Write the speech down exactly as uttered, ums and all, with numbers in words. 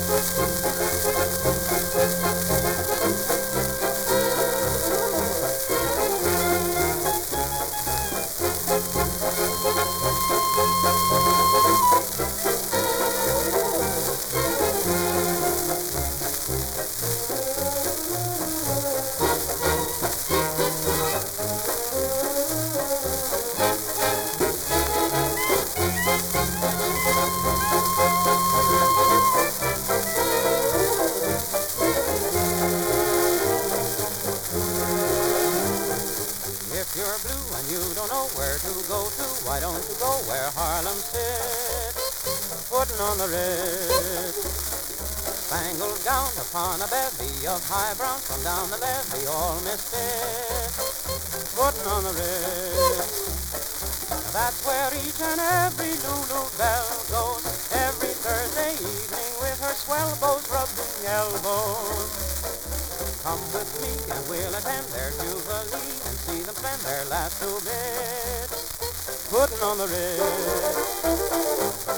If you're blue and you don't know where to go to, why don't you go where Harlem sits, putting on the ritz. Spangled gown upon a bevy of high brown, from down the levee, all misfits, putting on the ritz. That's where each and every Lulu belle goes, every Thursday evening with her swell bows rubbing elbows. Come with me and we'll attend their jubilee and see them spend their last two bits, putting on the ritz.